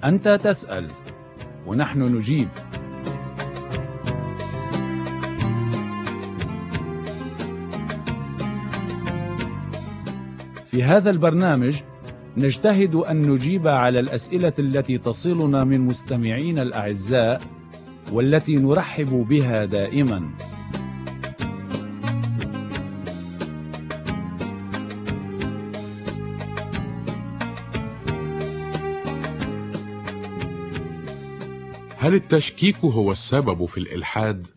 أنت تسأل ونحن نجيب. في هذا البرنامج نجتهد أن نجيب على الأسئلة التي تصلنا من مستمعين الأعزاء والتي نرحب بها دائما. هل التشكيك هو السبب في الإلحاد؟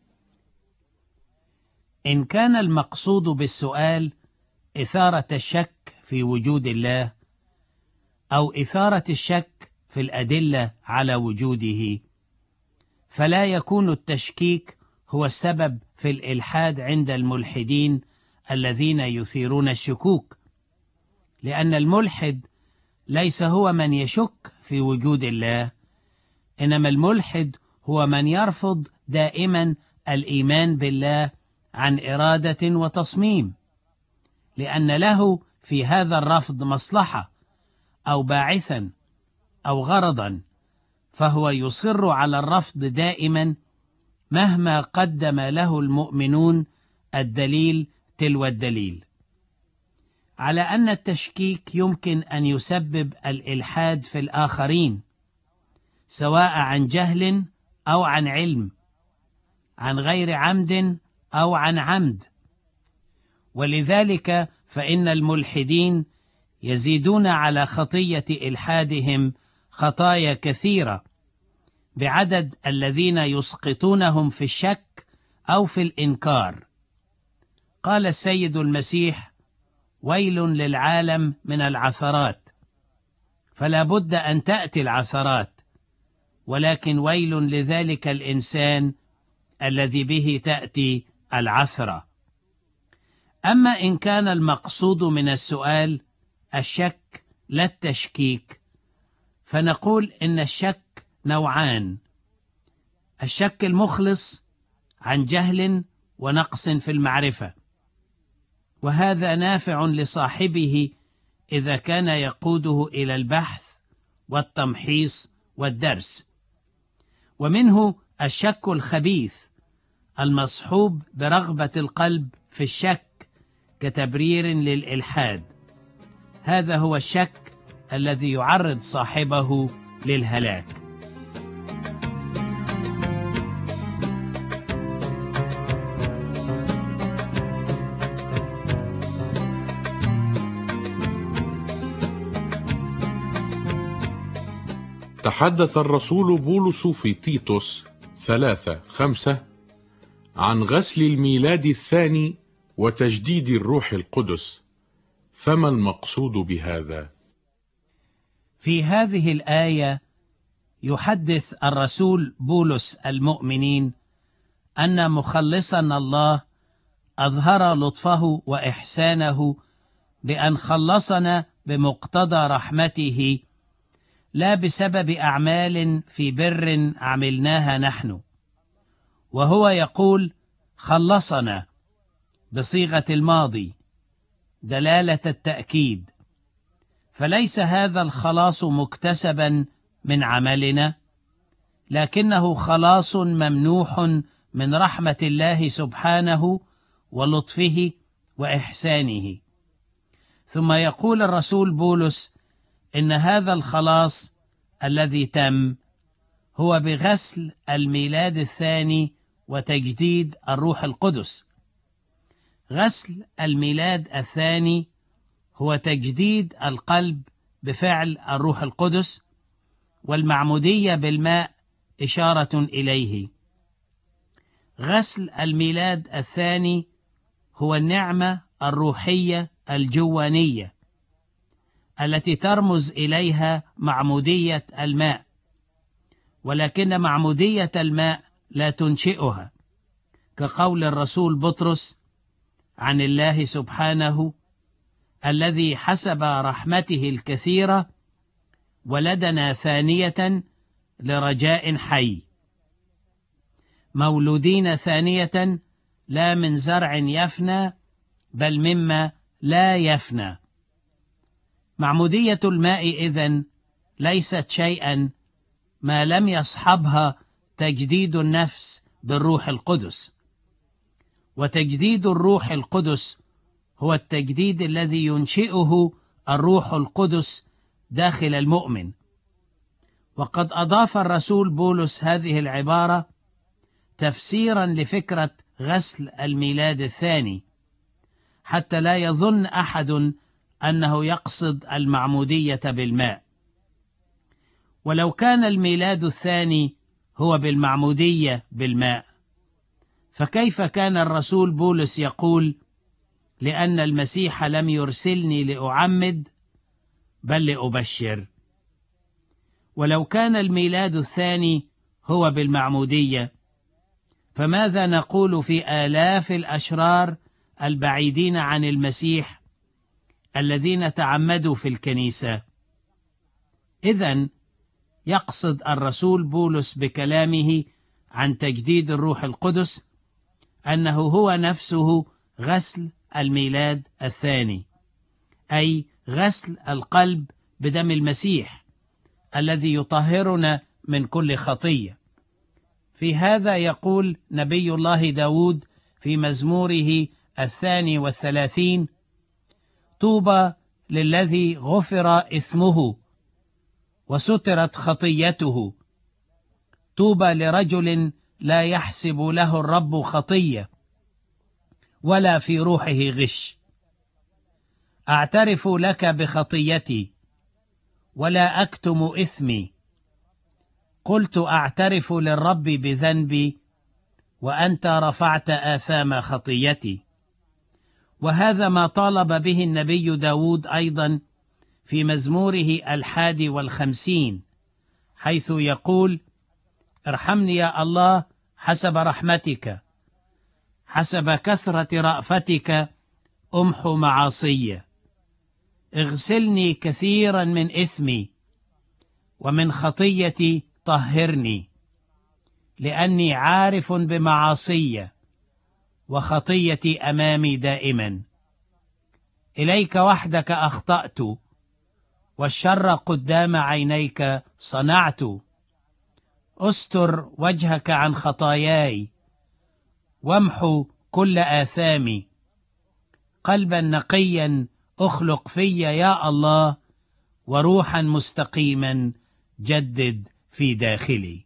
إن كان المقصود بالسؤال إثارة الشك في وجود الله أو إثارة الشك في الأدلة على وجوده، فلا يكون التشكيك هو السبب في الإلحاد عند الملحدين الذين يثيرون الشكوك، لأن الملحد ليس هو من يشك في وجود الله، إنما الملحد هو من يرفض دائما الإيمان بالله عن إرادة وتصميم، لأن له في هذا الرفض مصلحة أو باعثا أو غرضا، فهو يصر على الرفض دائما مهما قدم له المؤمنون الدليل تلو الدليل، على أن التشكيك يمكن أن يسبب الإلحاد في الآخرين، سواء عن جهل أو عن علم، عن غير عمد أو عن عمد. ولذلك فإن الملحدين يزيدون على خطية إلحادهم خطايا كثيرة بعدد الذين يسقطونهم في الشك أو في الإنكار. قال السيد المسيح: ويل للعالم من العثرات، فلا بد أن تأتي العثرات، ولكن ويل لذلك الإنسان الذي به تأتي العثرة. أما إن كان المقصود من السؤال الشك لا التشكيك، فنقول إن الشك نوعان: الشك المخلص عن جهل ونقص في المعرفة، وهذا نافع لصاحبه إذا كان يقوده إلى البحث والتمحيص والدرس. ومنه الشك الخبيث المصحوب برغبة القلب في الشك كتبرير للإلحاد، هذا هو الشك الذي يعرض صاحبه للهلاك. تحدث الرسول بولس في تيتوس 3:5 عن غسل الميلاد الثاني وتجديد الروح القدس، فما المقصود بهذا؟ في هذه الآية يحدث الرسول بولس المؤمنين أن مخلصنا الله أظهر لطفه وإحسانه بأن خلصنا بمقتضى رحمته، لا بسبب أعمال في بر عملناها نحن. وهو يقول خلصنا بصيغة الماضي دلالة التأكيد، فليس هذا الخلاص مكتسبا من عملنا، لكنه خلاص ممنوح من رحمة الله سبحانه ولطفه وإحسانه. ثم يقول الرسول بولس إن هذا الخلاص الذي تم هو بغسل الميلاد الثاني وتجديد الروح القدس. غسل الميلاد الثاني هو تجديد القلب بفعل الروح القدس، والمعمودية بالماء إشارة إليه. غسل الميلاد الثاني هو النعمة الروحية الجوانية التي ترمز إليها معمودية الماء، ولكن معمودية الماء لا تنشئها، كقول الرسول بطرس عن الله سبحانه: الذي حسب رحمته الكثيرة ولدنا ثانية لرجاء حي. مولودين ثانية لا من زرع يفنى بل مما لا يفنى. معمودية الماء إذن ليست شيئا ما لم يصحبها تجديد النفس بالروح القدس. وتجديد الروح القدس هو التجديد الذي ينشئه الروح القدس داخل المؤمن. وقد أضاف الرسول بولس هذه العبارة تفسيرا لفكرة غسل الميلاد الثاني، حتى لا يظن أحد أنه يقصد المعمودية بالماء. ولو كان الميلاد الثاني هو بالمعمودية بالماء، فكيف كان الرسول بولس يقول لأن المسيح لم يرسلني لأعمد بل لأبشر؟ ولو كان الميلاد الثاني هو بالمعمودية، فماذا نقول في آلاف الأشرار البعيدين عن المسيح الذين تعمدوا في الكنيسة؟ إذن يقصد الرسول بولس بكلامه عن تجديد الروح القدس أنه هو نفسه غسل الميلاد الثاني، أي غسل القلب بدم المسيح الذي يطهرنا من كل خطية. في هذا يقول نبي الله داود في مزموره 32: طوبى للذي غفر إثمه وسترت خطيته، طوبى لرجل لا يحسب له الرب خطية ولا في روحه غش. أعترف لك بخطيتي ولا أكتم إثمي، قلت أعترف للرب بذنبي وأنت رفعت آثام خطيتي. وهذا ما طالب به النبي داود أيضا في مزموره 51، حيث يقول: ارحمني يا الله حسب رحمتك، حسب كثرة رأفتك أمحو معاصي، اغسلني كثيرا من إثمي ومن خطيتي طهرني، لأني عارف بمعاصي وخطيتي أمامي دائما. إليك وحدك أخطأت والشر قدام عينيك صنعت، استر وجهك عن خطاياي وامحو كل آثامي، قلبا نقيا اخلق في يا الله، وروحا مستقيما جدد في داخلي.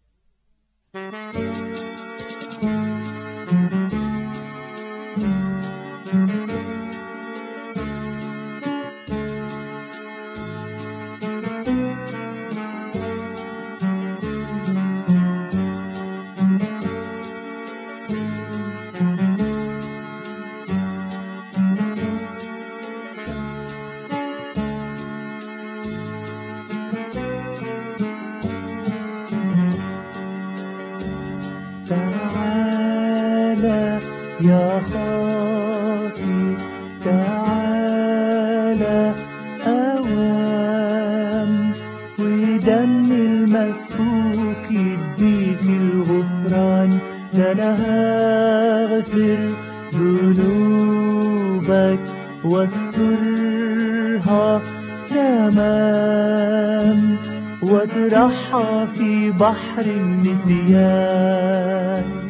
تعالى يا خاطي تعالى أوام، ودم المسفوك يديك الغفران، ده أنا هغفر ذنوبك واسترها تمام، واطرحها في بحر النسيان.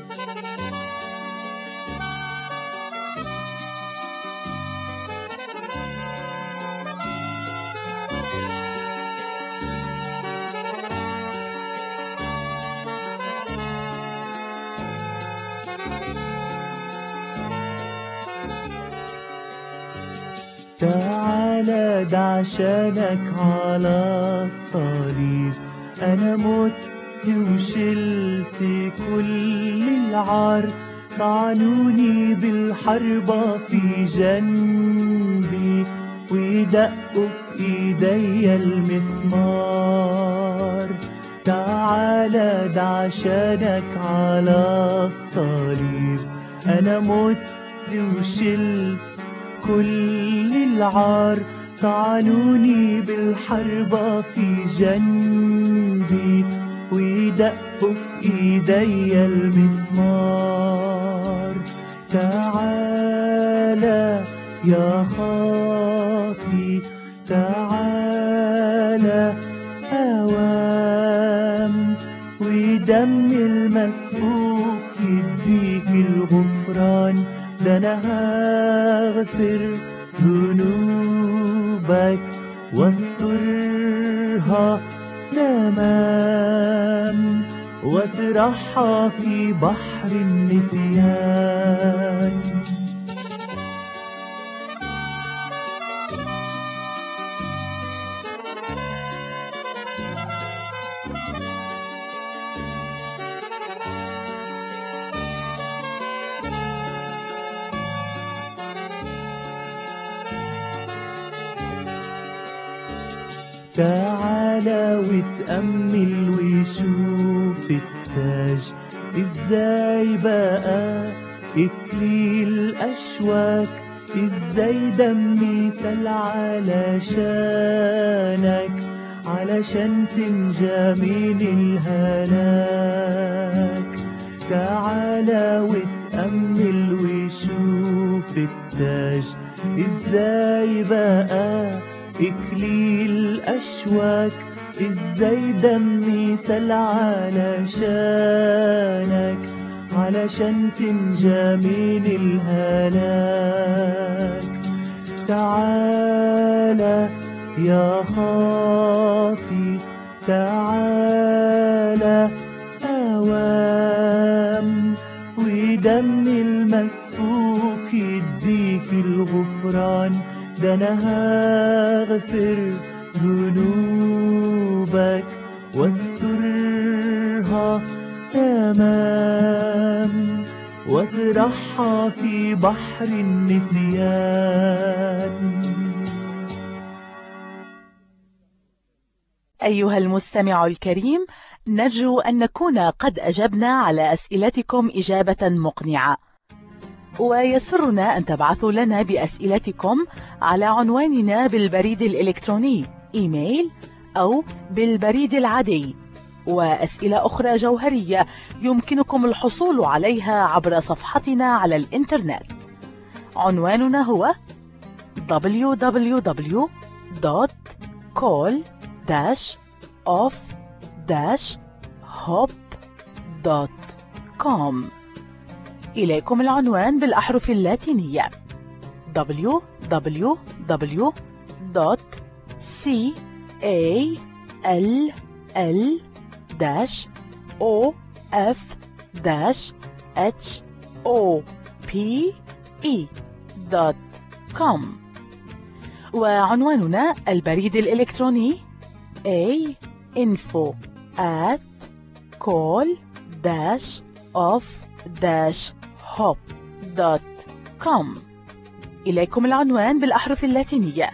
تعالى ده عشانك على الصليب أنا مت وشلت كل العار، طعنوني بالحربة في جنبي ويدقوا في ايديا المسمار. تعالى ده عشانك على الصليب أنا مت وشلت كل العار، طعنوني بالحربة في جنبي ويدقوا في ايديا المسمار. تعالى يا خاطي تعالى تعالى أوام، ودم المسفوك يديك الغفران، ده أنا هغفر ذنوبك واسترها تمام، واطرحها في بحر النسيان. تعالى وتأمل وشوف التاج ازاي بقى اكليل اشواك، ازاي دمي سال علشانك، علشان تنجى من الهلاك. تعالى وتأمل وشوف التاج ازاي بقى إكليل أشواك، إزاي دمي سال علشانك، علشان تنجى من الهلاك. تعالى يا خاطي تعالى أوام، ودم المسفوك يديك الغفران، ده أنا هغفر ذنوبك واسترها تمام، واطرحها في بحر النسيان. أيها المستمع الكريم، نرجو أن نكون قد أجبنا على أسئلتكم إجابة مقنعة، ويسرنا أن تبعثوا لنا بأسئلتكم على عنواننا بالبريد الإلكتروني إيميل أو بالبريد العادي. وأسئلة أخرى جوهرية يمكنكم الحصول عليها عبر صفحتنا على الإنترنت. عنواننا هو www.call-off-hop.com. إليكم العنوان بالأحرف اللاتينية www.call-off-hop.com. وعنواننا البريد الإلكتروني info@call-off-hop.com. إليكم العنوان بالأحرف اللاتينية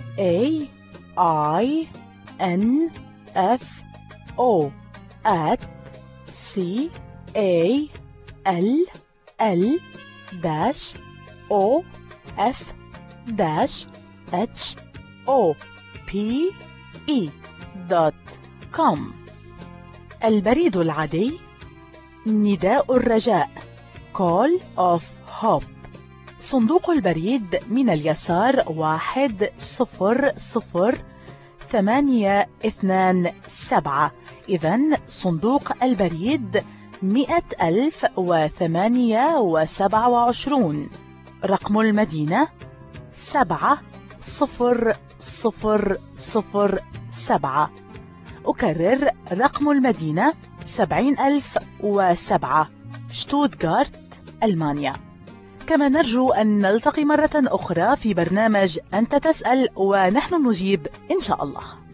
info@call-off-hop.com. البريد العادي نداء الرجاء Call of Hope، صندوق البريد من اليسار 100,827. إذن صندوق البريد 100,028. رقم المدينة 70007. أكرر رقم المدينة 70,007، شتوتغارت، ألمانيا. كما نرجو أن نلتقي مرة أخرى في برنامج أنت تسأل ونحن نجيب إن شاء الله.